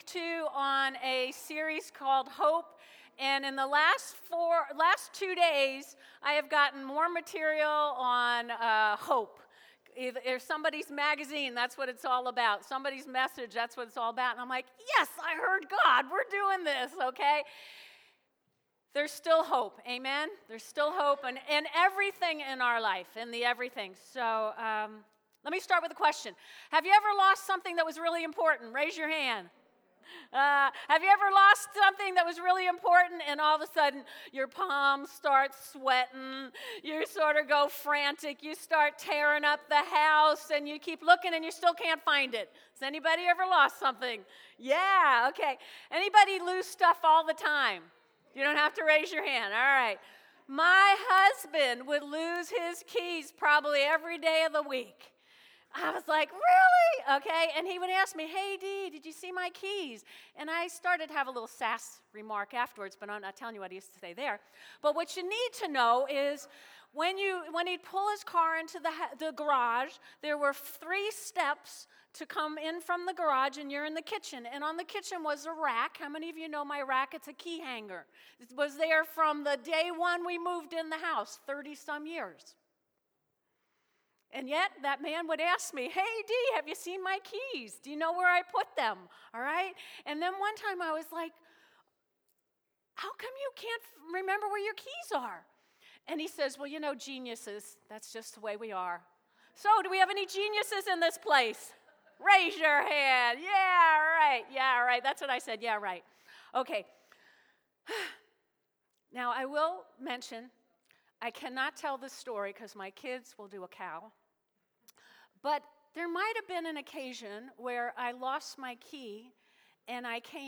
Two on a series called Hope, and in the last 2 days, I have gotten more material on hope. Either somebody's magazine, that's what it's all about. Somebody's message, that's what it's all about. And I'm like, yes, I heard God. We're doing this, okay? There's still hope, amen? There's still hope in everything in our life, in the everything. So let me start with a question. Have you ever lost something that was really important? Raise your hand. Have you ever lost something that was really important and all of a sudden your palms start sweating, you sort of go frantic, you start tearing up the house and you keep looking and you still can't find it? Has anybody ever lost something? Yeah, okay. Anybody lose stuff all the time? You don't have to raise your hand. All right. My husband would lose his keys probably every day of the week. I was like, really? Okay. And he would ask me, hey, Dee, did you see my keys? And I started to have a little sass remark afterwards, but I'm not telling you what he used to say there. But what you need to know is when he'd pull his car into the garage, there were 3 steps to come in from the garage, and you're in the kitchen. And on the kitchen was a rack. How many of you know my rack? It's a key hanger. It was there from the day one we moved in the house, 30-some years. And yet, that man would ask me, hey, Dee, have you seen my keys? Do you know where I put them? All right? And then one time I was like, how come you can't remember where your keys are? And he says, well, you know, geniuses, that's just the way we are. So, do we have any geniuses in this place? Raise your hand. Yeah, right. That's what I said. Yeah, right. Okay. Now, I will mention, I cannot tell this story because my kids will do a cow. But there might have been an occasion where I lost my key and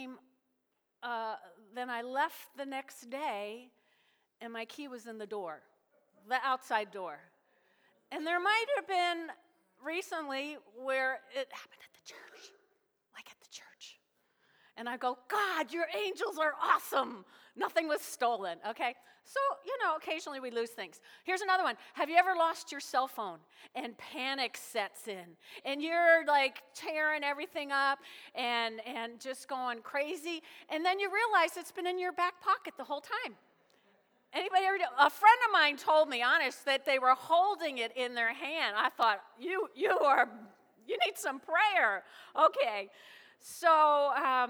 then I left the next day and my key was in the door, the outside door. And there might have been recently where it happened at the church, like at the church. And I go, God, your angels are awesome. Nothing was stolen, okay? So, occasionally we lose things. Here's another one. Have you ever lost your cell phone and panic sets in? And you're like tearing everything up and just going crazy. And then you realize it's been in your back pocket the whole time. Anybody ever do? A friend of mine told me, honest, that they were holding it in their hand. I thought, you need some prayer. Okay. So,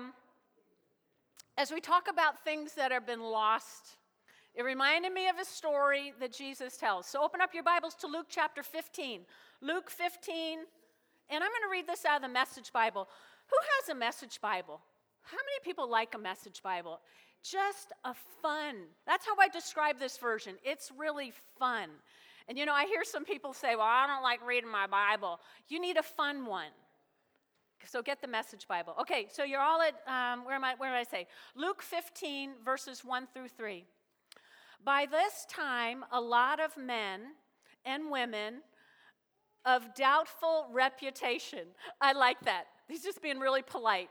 as we talk about things that have been lost, it reminded me of a story that Jesus tells. So open up your Bibles to Luke chapter 15. Luke 15, and I'm going to read this out of the Message Bible. Who has a Message Bible? How many people like a Message Bible? Just a fun. That's how I describe this version. It's really fun. And I hear some people say, well, I don't like reading my Bible. You need a fun one. So get the Message Bible. Okay, so you're all at, where did I say? Luke 15, verses 1 through 3. By this time, a lot of men and women of doubtful reputation. I like that. He's just being really polite.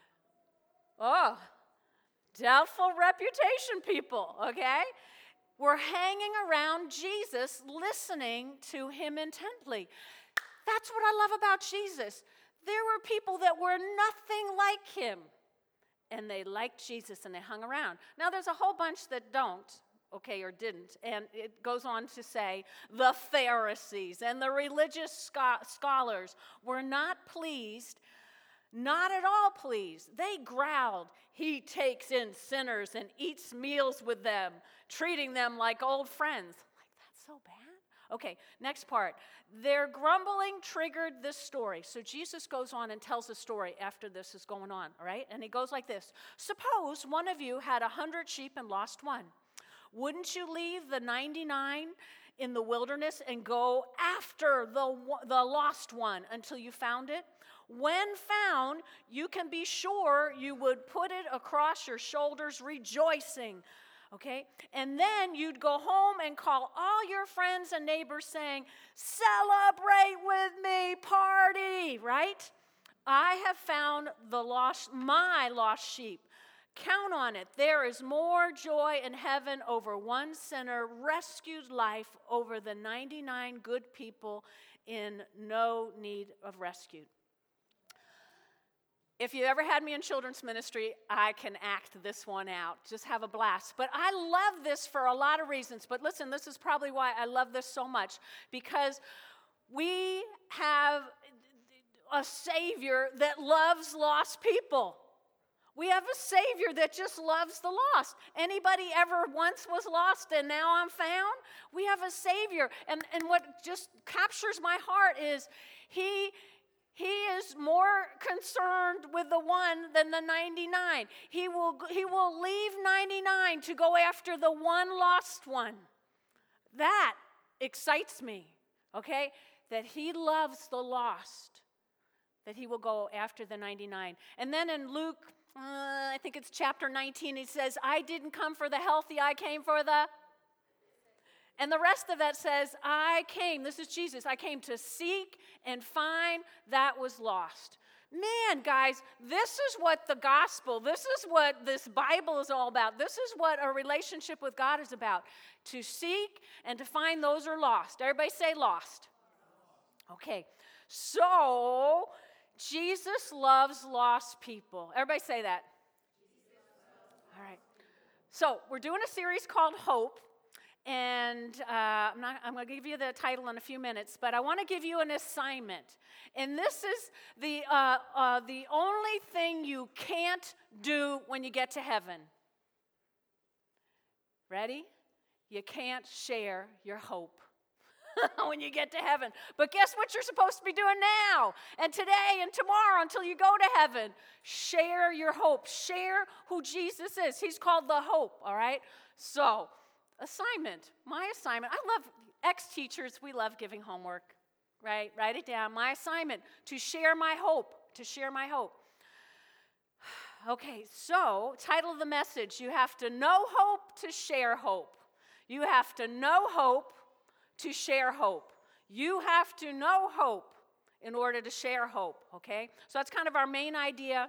Oh, doubtful reputation people, okay? Were hanging around Jesus, listening to him intently. That's what I love about Jesus. There were people that were nothing like him, and they liked Jesus, and they hung around. Now, there's a whole bunch that don't, okay, or didn't, and it goes on to say the Pharisees and the religious scholars were not pleased, not at all pleased. They growled, he takes in sinners and eats meals with them, treating them like old friends. Like, that's so bad. Okay, next part. Their grumbling triggered this story. So Jesus goes on and tells a story after this is going on, all right? And he goes like this. Suppose one of you had 100 sheep and lost one. Wouldn't you leave the 99 in the wilderness and go after the lost one until you found it? When found, you can be sure you would put it across your shoulders rejoicing. Okay? And then you'd go home and call all your friends and neighbors saying, celebrate with me, party, right? I have found my lost sheep. Count on it. There is more joy in heaven over one sinner rescued life over the 99 good people in no need of rescue. If you ever had me in children's ministry, I can act this one out. Just have a blast. But I love this for a lot of reasons. But listen, this is probably why I love this so much. Because we have a Savior that loves lost people. We have a Savior that just loves the lost. Anybody ever once was lost and now I'm found? We have a Savior. And what just captures my heart is He is more concerned with the one than the 99. He will leave 99 to go after the one lost one. That excites me, okay? That He loves the lost, that He will go after the 99. And then in Luke, I think it's chapter 19, He says, I didn't come for the healthy, I came for the... And the rest of that says, this is Jesus, I came to seek and find that was lost. Man, guys, this is what the gospel, this is what this Bible is all about. This is what a relationship with God is about. To seek and to find those who are lost. Everybody say lost. Okay, so Jesus loves lost people. Everybody say that. All right. So we're doing a series called Hope. And I'm going to give you the title in a few minutes, but I want to give you an assignment. And this is the only thing you can't do when you get to heaven. Ready? You can't share your hope when you get to heaven. But guess what you're supposed to be doing now and today and tomorrow until you go to heaven? Share your hope. Share who Jesus is. He's called the Hope, all right? So... my assignment. I love ex-teachers, we love giving homework, right? Write it down. My assignment, to share my hope, Okay, so, title of the message, you have to know hope to share hope. You have to know hope to share hope. You have to know hope in order to share hope, okay? So that's kind of our main idea.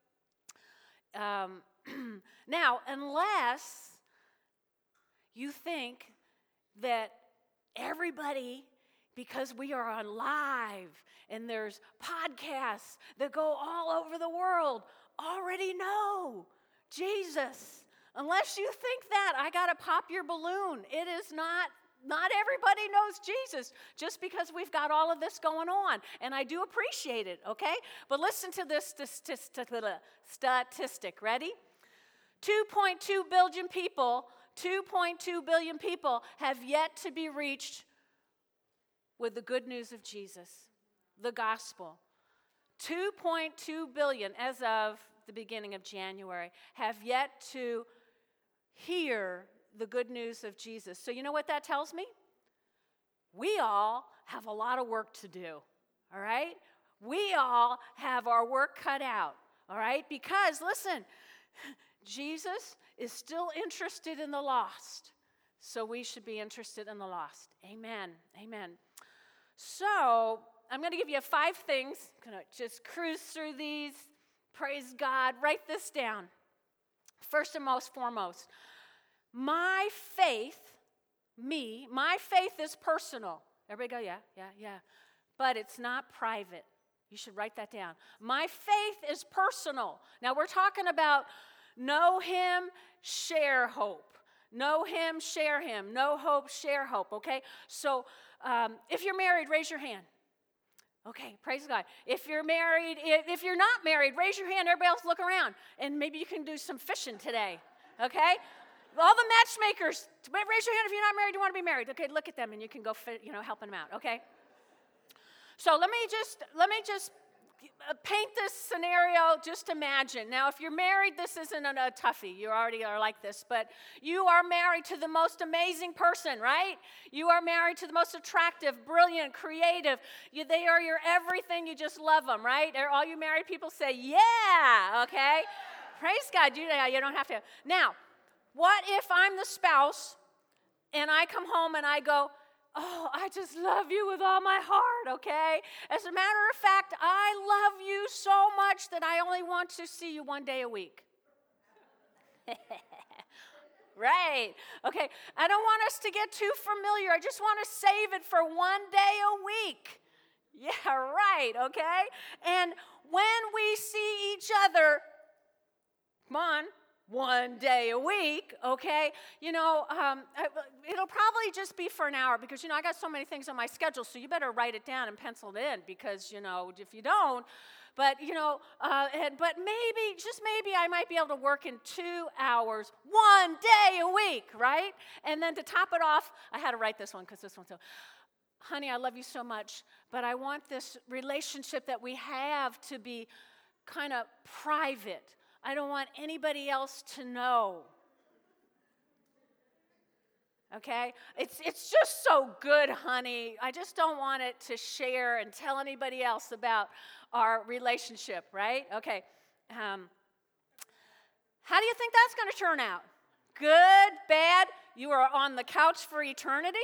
Now, unless you think that everybody, because we are on live and there's podcasts that go all over the world, already know Jesus. Unless you think that, I got to pop your balloon. It is not everybody knows Jesus just because we've got all of this going on. And I do appreciate it, okay? But listen to this statistic. Ready? 2.2 billion people have yet to be reached with the good news of Jesus, the gospel. 2.2 billion, as of the beginning of January, have yet to hear the good news of Jesus. So you know what that tells me? We all have a lot of work to do, all right? We all have our work cut out, all right? Because, listen, Jesus is still interested in the lost. So we should be interested in the lost. Amen. Amen. So I'm going to give you 5 things. I'm going to just cruise through these. Praise God. Write this down. First and most foremost, my faith is personal. Everybody go, yeah. But it's not private. You should write that down. My faith is personal. Now we're talking about know Him, share hope. Know Him, share Him. Know hope, share hope, okay? So if you're married, raise your hand. Okay, praise God. If you're married, if you're not married, raise your hand. Everybody else look around. And maybe you can do some fishing today, okay? All the matchmakers, raise your hand if you're not married, you want to be married. Okay, look at them and you can go, helping them out, okay? So let me just paint this scenario. Just imagine. Now, if you're married, this isn't a toughie. You already are like this. But you are married to the most amazing person, right? You are married to the most attractive, brilliant, creative. They are your everything. You just love them, right? All you married people say, yeah, okay? Praise God. You don't have to. Now, what if I'm the spouse and I come home and I go, oh, I just love you with all my heart, okay? As a matter of fact, I love you so much that I only want to see you one day a week. Right. Okay. I don't want us to get too familiar. I just want to save it for one day a week. Yeah, right, okay? And when we see each other, come on, one day a week, okay? It'll probably just be for an hour because, I got so many things on my schedule, so you better write it down and pencil it in because, if you don't, but, but maybe, just maybe I might be able to work in 2 hours, one day a week, right? And then to top it off, I had to write this one because this one's so, honey, I love you so much, but I want this relationship that we have to be kind of private. I don't want anybody else to know. Okay? It's just so good, honey. I just don't want it to share and tell anybody else about our relationship, right? Okay. How do you think that's going to turn out? Good, bad? You are on the couch for eternity?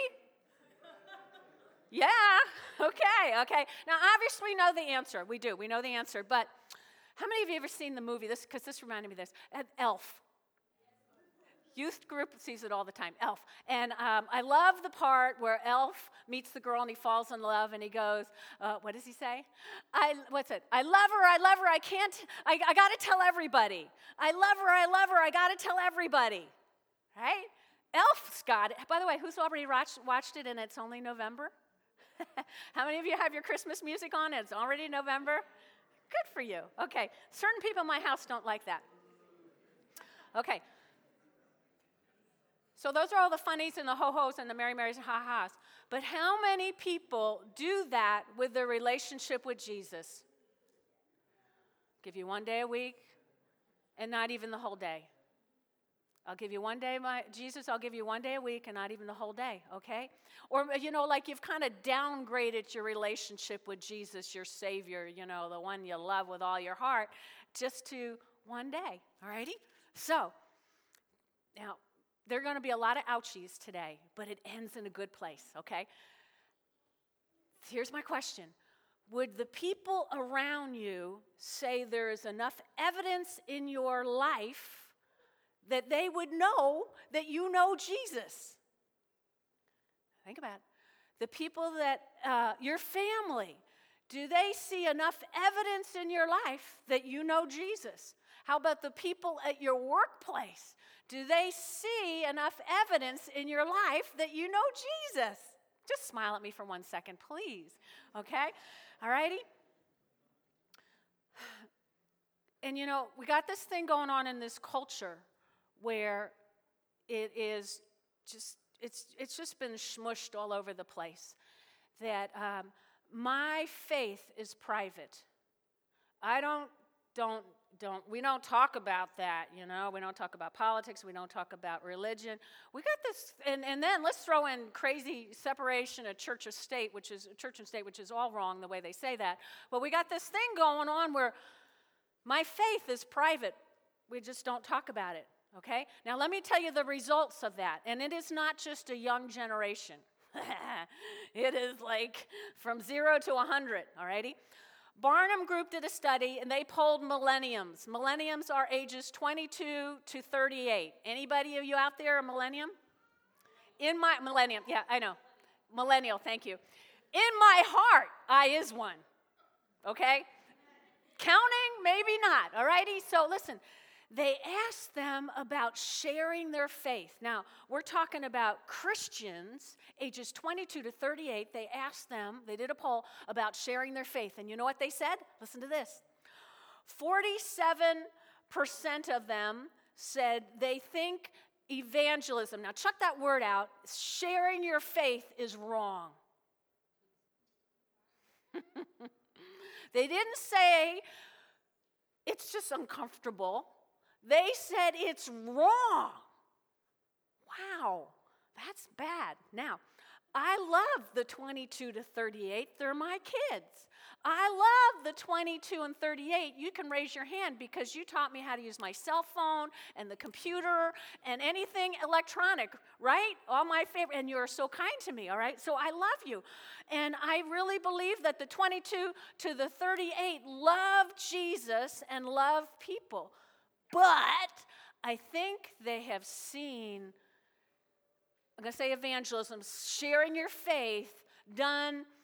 Yeah. Okay. Now, obviously, we know the answer. We do. We know the answer. But how many of you have ever seen the movie? Because this reminded me of this. Elf. Youth group sees it all the time. Elf. And I love the part where Elf meets the girl and he falls in love and he goes, what does he say? What's it? I love her. I can't, I got to tell everybody. I love her. I got to tell everybody. Right? Elf's got it. By the way, who's already watched it and it's only November? How many of you have your Christmas music on? It's already November. Good for you. Okay. Certain people in my house don't like that. Okay. So those are all the funnies and the ho-hos and the Mary Marys and ha-has. But how many people do that with their relationship with Jesus? Give you one day a week and not even the whole day. I'll give you one day, Jesus, I'll give you one day a week and not even the whole day, okay? Or, like you've kind of downgraded your relationship with Jesus, your Savior, the one you love with all your heart, just to one day, all righty? So, now, there are going to be a lot of ouchies today, but it ends in a good place, okay? Here's my question. Would the people around you say there is enough evidence in your life that they would know that you know Jesus? Think about it. The people that, your family, do they see enough evidence in your life that you know Jesus? How about the people at your workplace? Do they see enough evidence in your life that you know Jesus? Just smile at me for 1 second, please. Okay? All righty? And we got this thing going on in this culture where it is just, it's just been smushed all over the place. That my faith is private. We don't talk about that, We don't talk about politics. We don't talk about religion. We got this, and then let's throw in crazy separation of church and state, which is all wrong the way they say that. But we got this thing going on where my faith is private. We just don't talk about it, okay? Now let me tell you the results of that, and it is not just a young generation. It is like from 0 to 100, all righty? Barnum Group did a study, and they polled millenniums. Millenniums are ages 22 to 38. Anybody of you out there a millennium? Millennium, yeah, I know. Millennial, thank you. In my heart, I is one, okay? Counting, maybe not, all righty? So listen, they asked them about sharing their faith. Now, we're talking about Christians, ages 22 to 38. They asked them, they did a poll about sharing their faith. And you know what they said? Listen to this. 47% of them said they think evangelism, now check that word out, sharing your faith is wrong. They didn't say it's just uncomfortable. They said it's wrong. Wow, that's bad. Now, I love the 22 to 38. They're my kids. I love the 22 and 38. You can raise your hand because you taught me how to use my cell phone and the computer and anything electronic, right? All my favorite, and you're so kind to me, all right? So I love you. And I really believe that the 22 to the 38 love Jesus and love people. But I think they have seen, I'm going to say evangelism, sharing your faith, done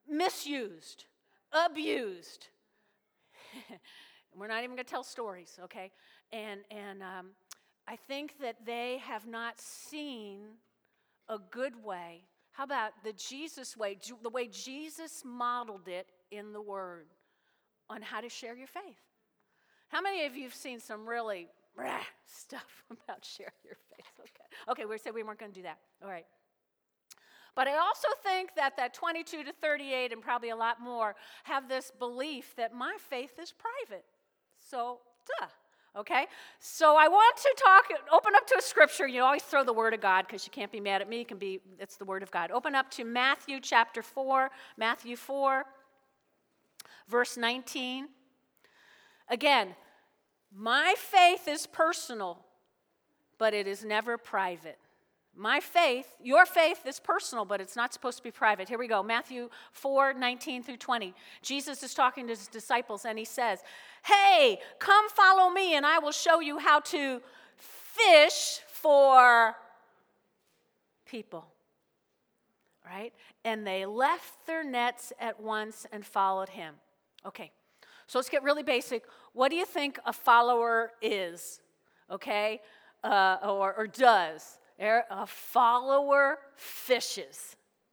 misused, abused. We're not even going to tell stories, okay? And I think that they have not seen a good way. How about the Jesus way, the way Jesus modeled it in the Word on how to share your faith? How many of you have seen some really stuff about share your faith? Okay, we said we weren't going to do that. All right. But I also think that 22 to 38 and probably a lot more have this belief that my faith is private. So, okay? So I want to open up to a scripture. You always throw the Word of God because you can't be mad at me. It's the Word of God. Open up to Matthew chapter 4, Matthew 4, verse 19. Again, my faith is personal, but it is never private. My faith, your faith is personal, but it's not supposed to be private. Here we go, Matthew 4, 19 through 20. Jesus is talking to his disciples, and he says, hey, come follow me, and I will show you how to fish for people. Right? And they left their nets at once and followed him. Okay, so let's get really basic. What do you think a follower is? Okay, or does? A follower fishes.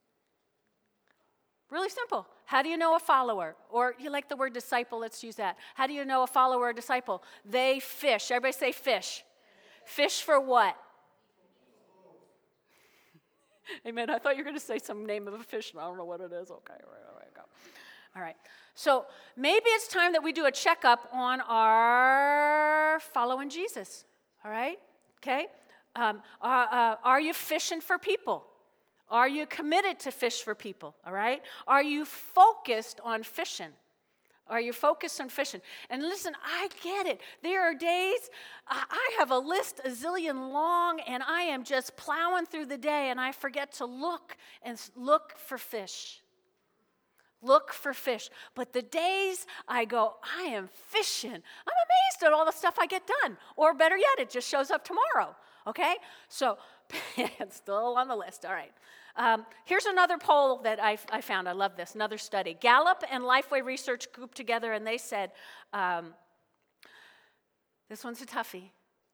Really simple. How do you know a follower? Or you like the word disciple, let's use that. How do you know a follower or a disciple? They fish. Everybody say fish. Fish for what? Amen. I thought you were going to say some name of a fish, and I don't know what it is. Okay, all right, go. All right. So maybe it's time that we do a checkup on our following Jesus. All right? Okay? Are you fishing for people? Are you committed to fish for people? All right? Are you focused on fishing? Are you focused on fishing? And listen, I get it. There are days, I have a list a zillion long, and I am just plowing through the day, and I forget to look for fish. Look for fish. But the days I go, I am fishing, I'm amazed at all the stuff I get done. Or better yet, it just shows up tomorrow. Okay? So, it's still on the list. All right. Here's another poll that I found. I love this. Another study. Gallup and Lifeway Research grouped together, and they said, this one's a toughie.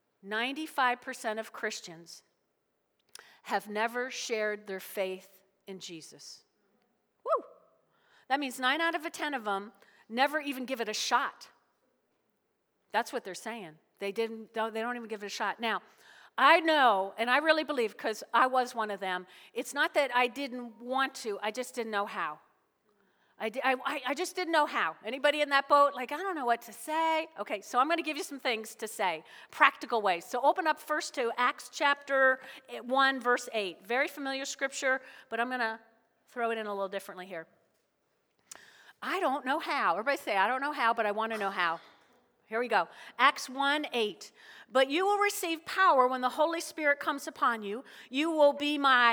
95% of Christians have never shared their faith in Jesus. Woo! That means 9 out of 10 of them never even give it a shot. That's what they're saying. They don't even give it a shot. Now, I know, and I really believe, because I was one of them, it's not that I didn't want to, I just didn't know how. I just didn't know how. Anybody in that boat? Like, I don't know what to say. Okay, so I'm going to give you some things to say, practical ways. So open up first to Acts chapter 1, verse 8. Very familiar scripture, but I'm going to throw it in a little differently here. I don't know how. Everybody say, I don't know how, but I want to know how. Here we go. Acts 1:8. But you will receive power when the Holy Spirit comes upon you. You will be my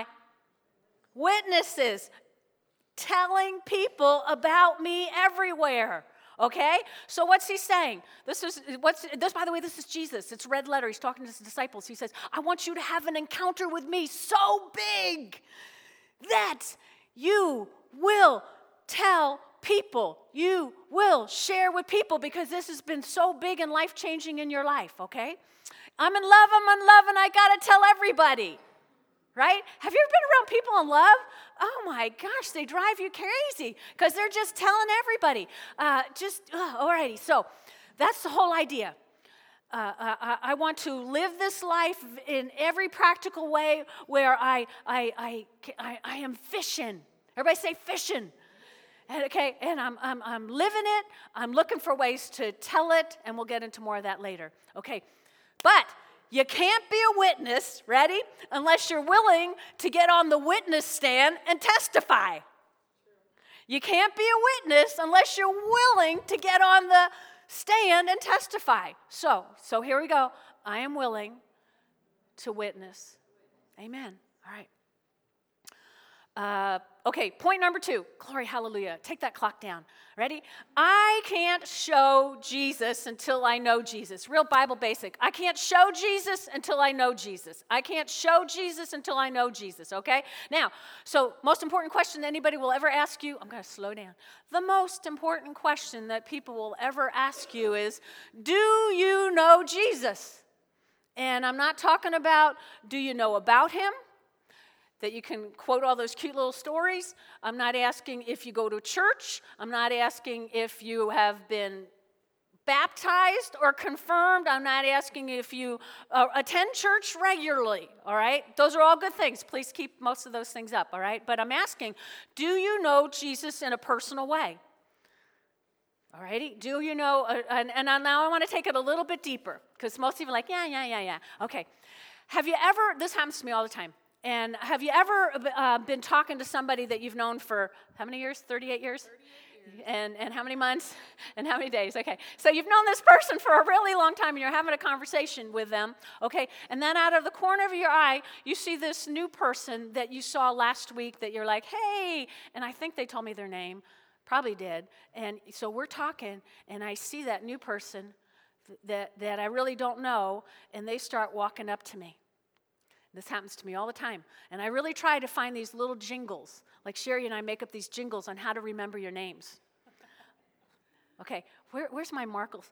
witnesses, telling people about me everywhere. Okay? So what's he saying? By the way, this is Jesus. It's red letter. He's talking to his disciples. He says, I want you to have an encounter with me so big that you will tell people. You will share with people, because this has been so big and life-changing in your life, okay? I'm in love, and I got to tell everybody, right? Have you ever been around people in love? Oh my gosh, they drive you crazy because they're just telling everybody. Alrighty, so that's the whole idea. I want to live this life in every practical way where I am fishing. Everybody say fishing. And I'm living it. I'm looking for ways to tell it, and we'll get into more of that later. Okay, but you can't be a witness, ready, unless you're willing to get on the witness stand and testify. You can't be a witness unless you're willing to get on the stand and testify. So here we go. I am willing to witness. Amen. All right. Okay, point number 2. Glory, hallelujah. Take that clock down. Ready? I can't show Jesus until I know Jesus. Real Bible basic. I can't show Jesus until I know Jesus. I can't show Jesus until I know Jesus, okay? Now, so most important question anybody will ever ask you, I'm going to slow down. The most important question that people will ever ask you is, do you know Jesus? And I'm not talking about, do you know about him? That you can quote all those cute little stories. I'm not asking if you go to church. I'm not asking if you have been baptized or confirmed. I'm not asking if you attend church regularly, all right? Those are all good things. Please keep most of those things up, all right? But I'm asking, do you know Jesus in a personal way? All righty? Do you know, and now I want to take it a little bit deeper, because most people are like, yeah. Okay. Have you ever, this happens to me all the time, and have you ever been talking to somebody that you've known for how many years? 38 years? 38 years. And how many months? And how many days? Okay. So you've known this person for a really long time, and you're having a conversation with them, okay? And then out of the corner of your eye, you see this new person that you saw last week that you're like, hey, and I think they told me their name. Probably did. And so we're talking, and I see that new person that I really don't know, and they start walking up to me. This happens to me all the time. And I really try to find these little jingles. Like Sherry and I make up these jingles on how to remember your names. Okay, where's my Markles?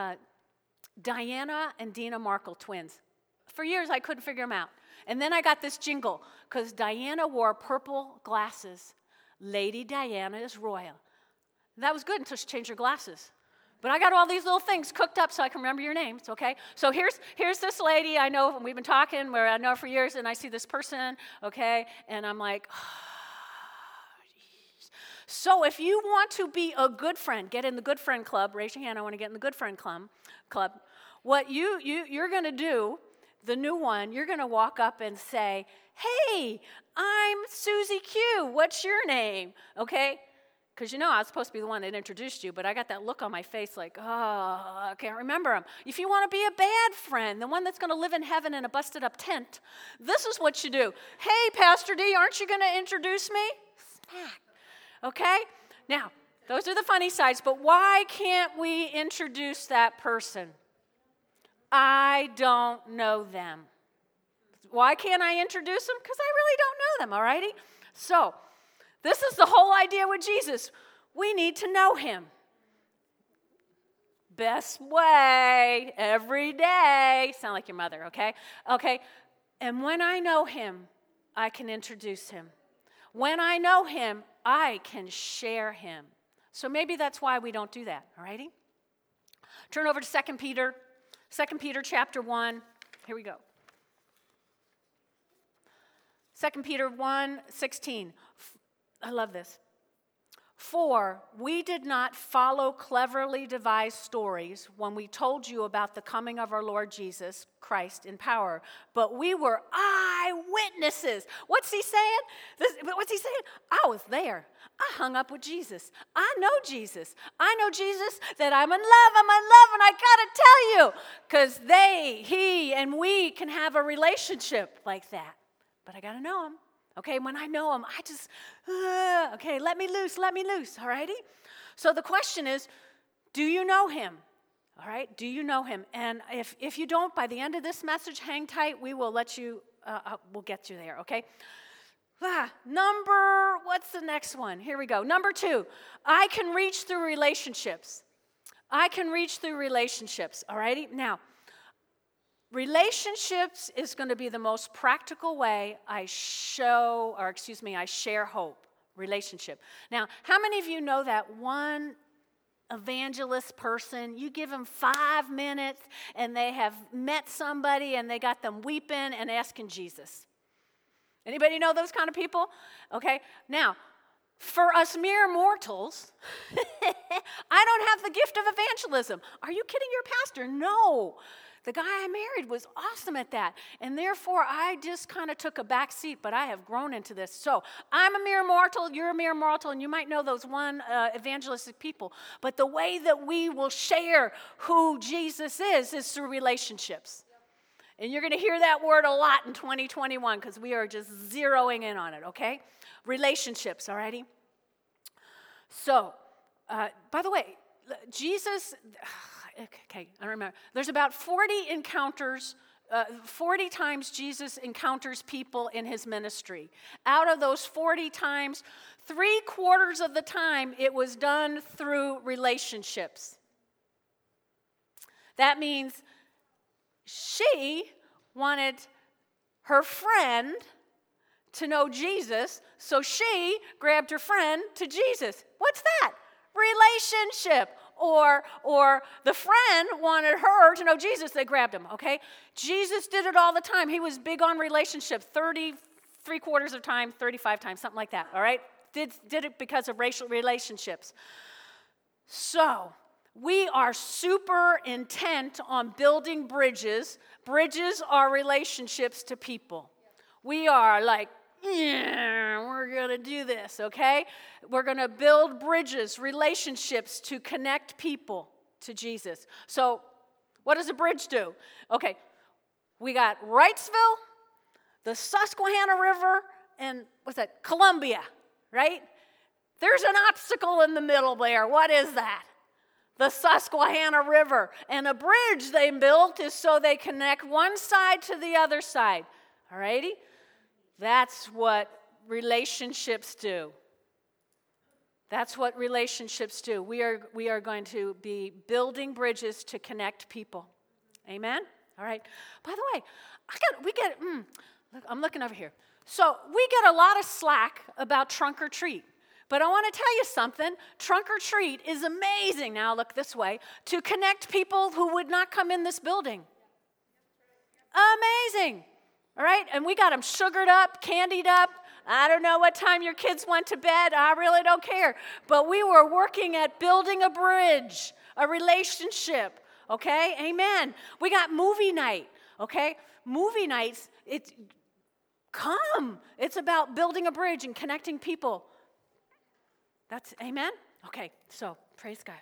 Diana and Dina Markle, twins. For years, I couldn't figure them out. And then I got this jingle, because Diana wore purple glasses. Lady Diana is royal. That was good until she changed her glasses. But I got all these little things cooked up so I can remember your names, okay? So here's this lady I know, we've been talking, where I know her for years, and I see this person, okay? And I'm like, oh, geez. So if you want to be a good friend, get in the good friend club. Raise your hand, I want to get in the good friend club. What you're going to do, the new one, you're going to walk up and say, hey, I'm Susie Q. What's your name? Okay? Because you know I was supposed to be the one that introduced you, but I got that look on my face like, oh, I can't remember him. If you want to be a bad friend, the one that's going to live in heaven in a busted up tent, this is what you do. Hey, Pastor D, aren't you going to introduce me? Smack. Okay? Now, those are the funny sides, but why can't we introduce that person? I don't know them. Why can't I introduce them? Because I really don't know them, all righty? So, this is the whole idea with Jesus. We need to know him. Best way, every day. Sound like your mother, okay? Okay, and when I know him, I can introduce him. When I know him, I can share him. So maybe that's why we don't do that, all righty? Turn over to 2 Peter. 2 Peter chapter 1. Here we go. 2 Peter 1:16. I love this. For we did not follow cleverly devised stories when we told you about the coming of our Lord Jesus Christ in power, but we were eyewitnesses. What's he saying? What's he saying? I was there. I hung up with Jesus. I know Jesus. I know Jesus that I'm in love. And I got to tell you, because he, and we can have a relationship like that. But I got to know him. Okay, when I know him, I just, okay, let me loose, all righty? So the question is, do you know him? All right, do you know him? And if you don't, by the end of this message, hang tight, we will let you, we'll get you there, okay? What's the next one? Here we go. Number 2, I can reach through relationships. I can reach through relationships, all righty? Now, relationships is going to be the most practical way I share hope. Relationship. Now, how many of you know that one evangelist person, you give them 5 minutes and they have met somebody and they got them weeping and asking Jesus? Anybody know those kind of people? Okay. Now, for us mere mortals, I don't have the gift of evangelism. Are you kidding your pastor? No. The guy I married was awesome at that. And therefore, I just kind of took a back seat, but I have grown into this. So I'm a mere mortal, you're a mere mortal, and you might know those one evangelistic people. But the way that we will share who Jesus is through relationships. And you're going to hear that word a lot in 2021 because we are just zeroing in on it, okay? Relationships, all righty? So, by the way, Jesus, okay, I don't remember. There's about 40 encounters, 40 times Jesus encounters people in his ministry. Out of those 40 times, 3/4 of the time it was done through relationships. That means she wanted her friend to know Jesus, so she grabbed her friend to Jesus. What's that? Relationship. Or the friend wanted her to know Jesus, they grabbed him, okay? Jesus did it all the time. He was big on relationships, 3/4 of the time, 35 times, something like that, all right? Did it because of racial relationships. So, we are super intent on building bridges. Bridges are relationships to people. We are like, yeah, we're going to do this, okay? We're going to build bridges, relationships to connect people to Jesus. So, what does a bridge do? Okay, we got Wrightsville, the Susquehanna River, and what's that? Columbia, right? There's an obstacle in the middle there. What is that? The Susquehanna River. And a bridge they built is so they connect one side to the other side. All righty? That's what relationships do. That's what relationships do. We are going to be building bridges to connect people. Amen? All right. By the way, I'm looking over here. So we get a lot of slack about trunk or treat. But I want to tell you something. Trunk or treat is amazing, now look this way, to connect people who would not come in this building. Amazing. All right? And we got them sugared up, candied up. I don't know what time your kids went to bed. I really don't care. But we were working at building a bridge, a relationship. Okay? Amen. We got movie night. Okay? Movie nights, it's about building a bridge and connecting people. That's amen? Okay, so praise God.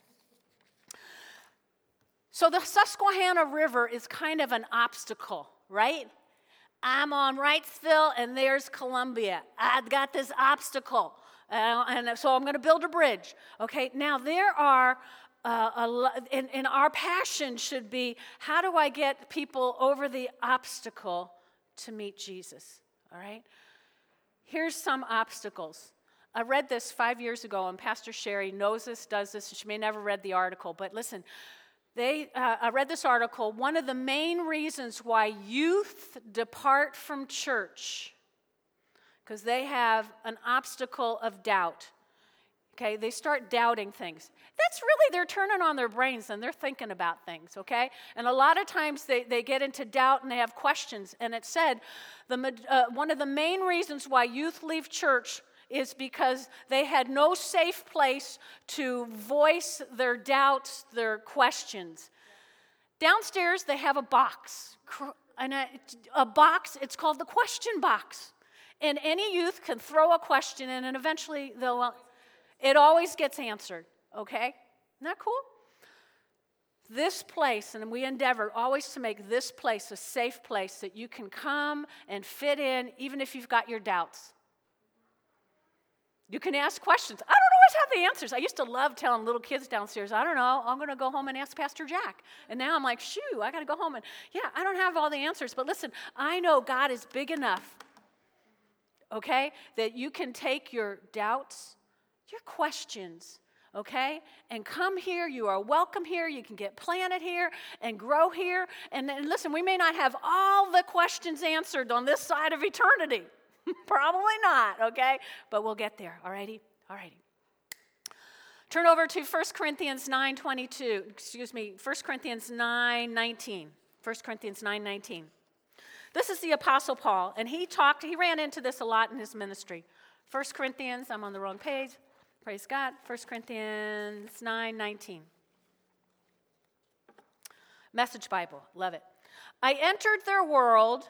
So the Susquehanna River is kind of an obstacle, right? I'm on Wrightsville and there's Columbia. I've got this obstacle, and so I'm going to build a bridge. Okay, now there are, and our passion should be, how do I get people over the obstacle to meet Jesus? All right? Here's some obstacles. I read this 5 years ago, and Pastor Sherry knows this, does this. She may never read the article, but listen. I read this article. One of the main reasons why youth depart from church, because they have an obstacle of doubt. Okay, they start doubting things. That's really, they're turning on their brains and they're thinking about things, okay? And a lot of times they get into doubt and they have questions. And it said one of the main reasons why youth leave church is because they had no safe place to voice their doubts, their questions. Downstairs, they have a box. A box, it's called the question box. And any youth can throw a question in, and eventually it always gets answered, okay? Isn't that cool? This place, and we endeavor always to make this place a safe place that you can come and fit in, even if you've got your doubts. You can ask questions. I don't always have the answers. I used to love telling little kids downstairs, I don't know, I'm going to go home and ask Pastor Jack. And now I'm like, shoo, I got to go home. And yeah, I don't have all the answers. But listen, I know God is big enough, okay, that you can take your doubts, your questions, okay, and come here. You are welcome here. You can get planted here and grow here. And then, listen, we may not have all the questions answered on this side of eternity. Probably not, okay? But we'll get there, all righty? All righty. Turn over to 1 Corinthians 9:22. 1 Corinthians 9:19. 1 Corinthians 9:19. This is the Apostle Paul, and he ran into this a lot in his ministry. 1 Corinthians, I'm on the wrong page. Praise God. 1 Corinthians 9:19. Message Bible, love it. I entered their world.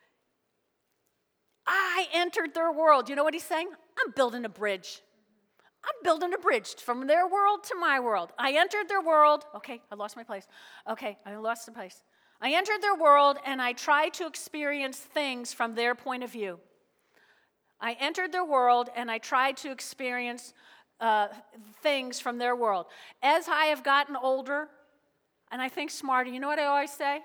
You know what he's saying? I'm building a bridge. I'm building a bridge from their world to my world. I entered their world. Okay, I lost my place. Okay, I lost the place. I entered their world and I tried to experience things from their point of view. I entered their world and I tried to experience things from their world. As I have gotten older and I think smarter, you know what I always say?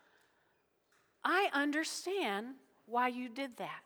I understand why you did that.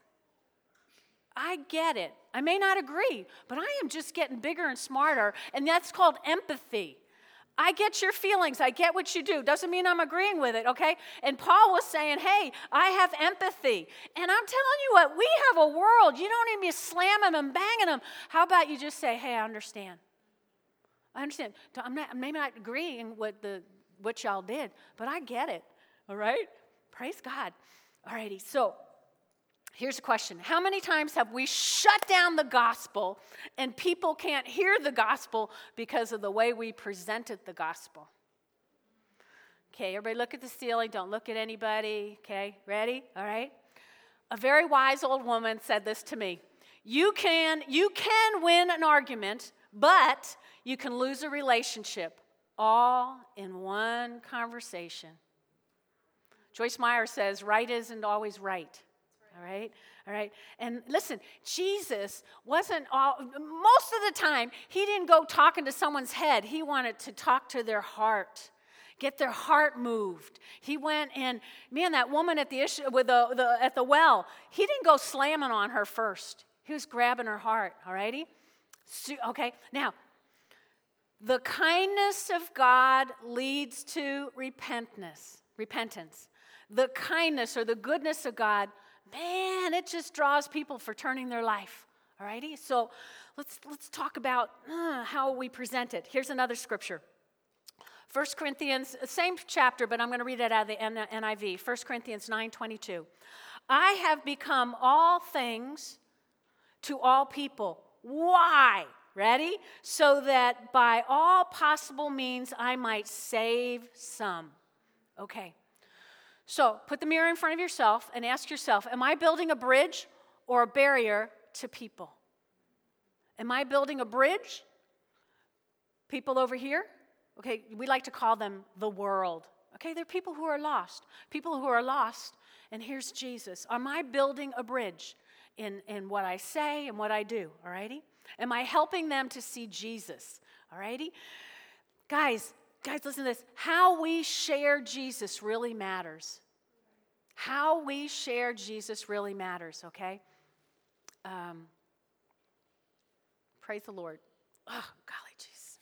I get it. I may not agree, but I am just getting bigger and smarter, and that's called empathy. I get your feelings. I get what you do. Doesn't mean I'm agreeing with it, okay? And Paul was saying, hey, I have empathy. And I'm telling you what, we have a world. You don't need me slamming them, banging them. How about you just say, hey, I understand. I understand. I'm maybe not agreeing with what y'all did, but I get it, all right? Praise God. All righty, so here's a question. How many times have we shut down the gospel and people can't hear the gospel because of the way we presented the gospel? Okay, everybody look at the ceiling. Don't look at anybody. Okay, ready? All right. A very wise old woman said this to me. You can win an argument, but you can lose a relationship all in one conversation. Joyce Meyer says, right isn't always right. All right. And listen, Jesus most of the time, he didn't go talking to someone's head. He wanted to talk to their heart, get their heart moved. He went and, man, that woman at at the well, he didn't go slamming on her first. He was grabbing her heart, all righty? Okay, now, the kindness of God leads to repentance. The kindness or the goodness of God, man, it just draws people for turning their life. All righty? So let's talk about how we present it. Here's another scripture. 1 Corinthians, same chapter, but I'm going to read it out of the NIV. 1 Corinthians 9:22. I have become all things to all people. Why? Ready? So that by all possible means I might save some. Okay. So put the mirror in front of yourself and ask yourself, am I building a bridge or a barrier to people? Am I building a bridge? People over here? Okay, we like to call them the world. Okay, they're people who are lost. People who are lost, and here's Jesus. Am I building a bridge in what I say and what I do? All righty? Am I helping them to see Jesus? All righty? Guys, listen to this. How we share Jesus really matters. How we share Jesus really matters, okay? Praise the Lord. Oh, golly, jeez.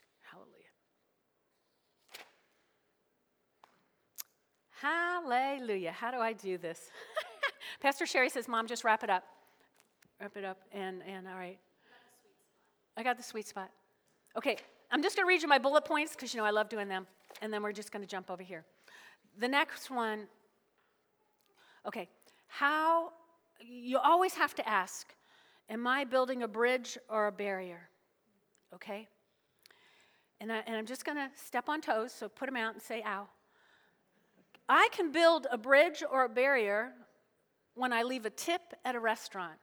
Hallelujah. Hallelujah. How do I do this? Pastor Sherry says, Mom, just wrap it up. Wrap it up, and all right. I got the sweet spot. Okay. I'm just going to read you my bullet points because, I love doing them. And then we're just going to jump over here. The next one, okay, you always have to ask, am I building a bridge or a barrier? Okay? And I'm just going to step on toes, so put them out and say, ow. I can build a bridge or a barrier when I leave a tip at a restaurant.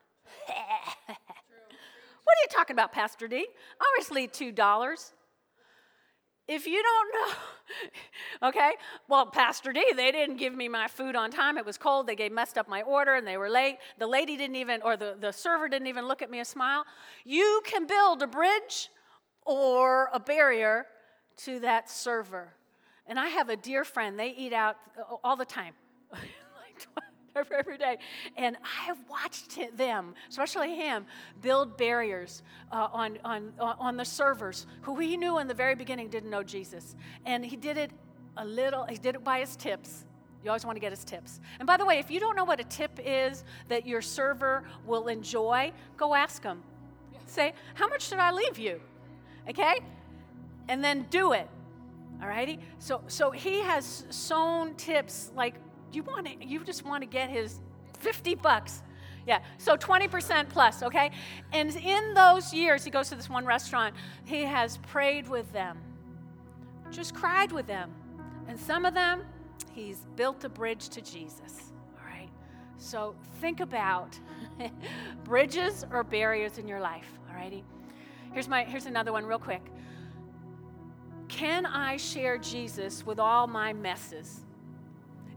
What are you talking about, Pastor D? I always leave $2. If you don't know, okay, well, Pastor D, they didn't give me my food on time. It was cold. They messed up my order, and they were late. The lady didn't even, or the server didn't even look at me and smile. You can build a bridge or a barrier to that server. And I have a dear friend. They eat out all the time. Every day. And I have watched them, especially him, build barriers on the servers who he knew in the very beginning didn't know Jesus. And he did it he did it by his tips. You always want to get his tips. And by the way, if you don't know what a tip is that your server will enjoy, go ask him. Say, how much should I leave you? Okay? And then do it. All righty? So he has sown tips like, you just want to get his $50. Yeah, so 20% plus, okay? And in those years, he goes to this one restaurant, he has prayed with them, just cried with them. And some of them, he's built a bridge to Jesus, all right? So think about bridges or barriers in your life, all righty? Here's another one real quick. Can I share Jesus with all my messes?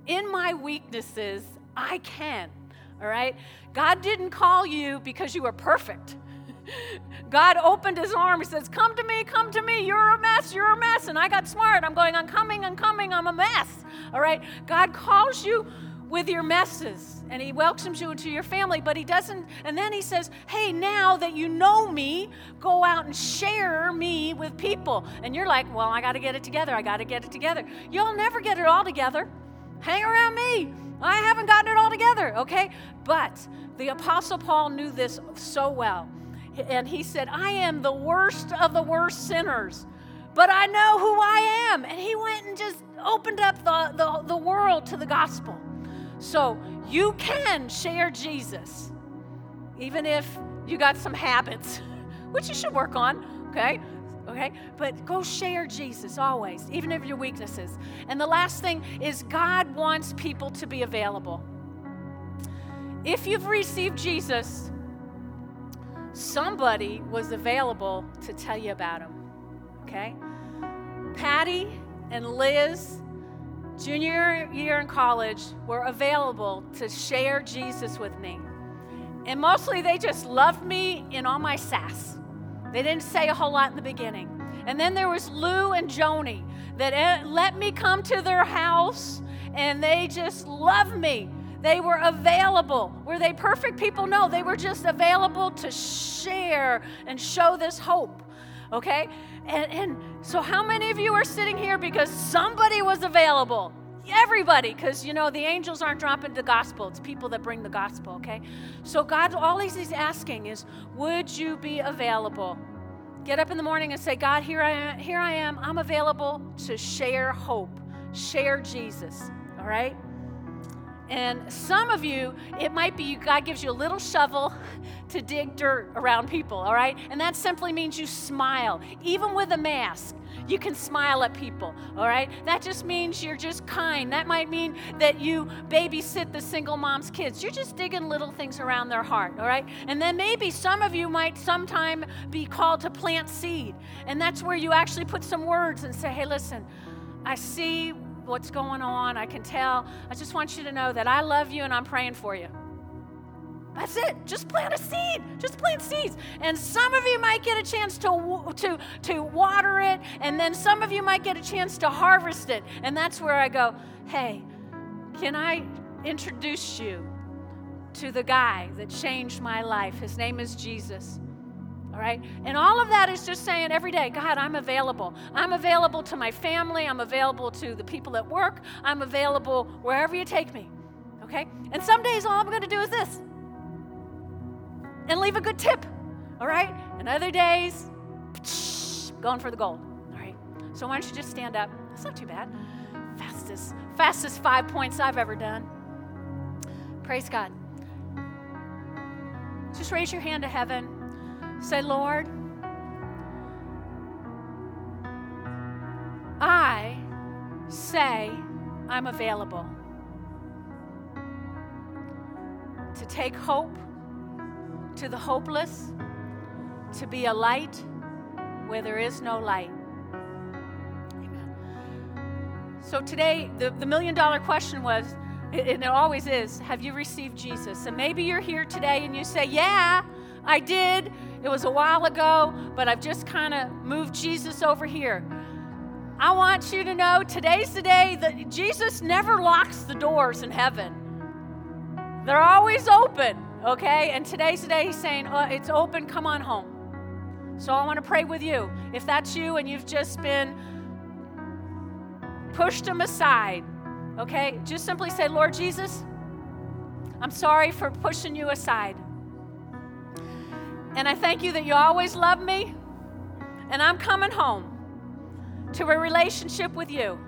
In my weaknesses, I can. All right? God didn't call you because you were perfect. God opened his arm. He says, come to me. You're a mess. And I got smart. I'm going, I'm coming. I'm a mess. All right? God calls you with your messes, and he welcomes you into your family, but he doesn't, and then he says, hey, now that you know me, go out and share me with people. And you're like, well, I got to get it together. You'll never get it all together. Hang around me. I haven't gotten it all together, okay? But the Apostle Paul knew this so well, and he said, I am the worst of the worst sinners, but I know who I am. And he went and just opened up the world to the gospel. So you can share Jesus, even if you got some habits, which you should work on, okay? But go share Jesus always, even if your weaknesses. And the last thing is God wants people to be available. If you've received Jesus, somebody was available to tell you about him, okay? Patty and Liz, junior year in college, were available to share Jesus with me. And mostly they just loved me in all my sass. They didn't say a whole lot in the beginning. And then there was Lou and Joni that let me come to their house, and they just loved me. They were available. Were they perfect people? No, they were just available to share and show this hope, okay? And so how many of you are sitting here because somebody was available? Everybody, because, the angels aren't dropping the gospel. It's people that bring the gospel, okay? So God, all he's asking is, would you be available? Get up in the morning and say, God, here I am. I'm available to share hope, share Jesus, all right? And some of you, it might be God gives you a little shovel to dig dirt around people, all right? And that simply means you smile. Even with a mask, you can smile at people, all right? That just means you're just kind. That might mean that you babysit the single mom's kids. You're just digging little things around their heart, all right? And then maybe some of you might sometime be called to plant seed. And that's where you actually put some words and say, hey, listen, I see what's going on. I can tell. I just want you to know that I love you and I'm praying for you. That's it. Just plant a seed. Just plant seeds. And some of you might get a chance to water it, and then some of you might get a chance to harvest it. And that's where I go, hey, can I introduce you to the guy that changed my life? His name is Jesus. All right? And all of that is just saying every day, God, I'm available. I'm available to my family. I'm available to the people at work. I'm available wherever you take me. Okay? And some days all I'm going to do is this. And leave a good tip. All right? And other days, going for the gold. All right? So why don't you just stand up? That's not too bad. Fastest 5 points I've ever done. Praise God. Just raise your hand to heaven. Say, Lord, I say I'm available to take hope to the hopeless, to be a light where there is no light. Amen. So today, the $1 million question was, and it always is, have you received Jesus? And maybe you're here today and you say, yeah, I did. It was a while ago, but I've just kind of moved Jesus over here. I want you to know today's the day that Jesus never locks the doors in heaven. They're always open, okay? And today's the day he's saying, it's open, come on home. So I want to pray with you. If that's you and you've just been pushed them aside, okay? Just simply say, Lord Jesus, I'm sorry for pushing you aside. And I thank you that you always love me, and I'm coming home to a relationship with you.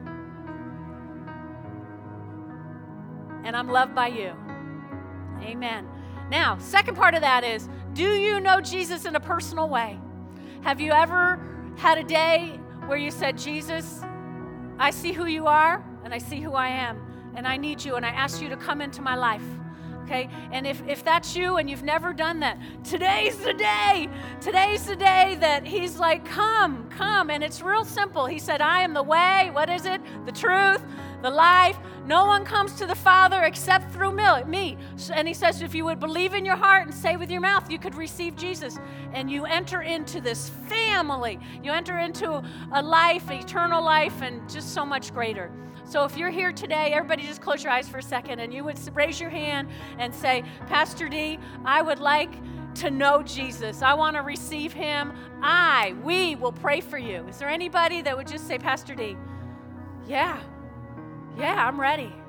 And I'm loved by you. Amen. Now, second part of that is, do you know Jesus in a personal way? Have you ever had a day where you said, Jesus, I see who you are, and I see who I am, and I need you, and I ask you to come into my life. Okay? And if that's you and you've never done that, today's the day. Today's the day that he's like, come. And it's real simple. He said, I am the way. What is it? The truth, the life. No one comes to the Father except through me. And he says, if you would believe in your heart and say with your mouth, you could receive Jesus. And you enter into this family. You enter into a life, eternal life, and just so much greater. So if you're here today, everybody just close your eyes for a second, and you would raise your hand and say, Pastor D, I would like to know Jesus. I want to receive him. We will pray for you. Is there anybody that would just say, Pastor D, yeah, I'm ready.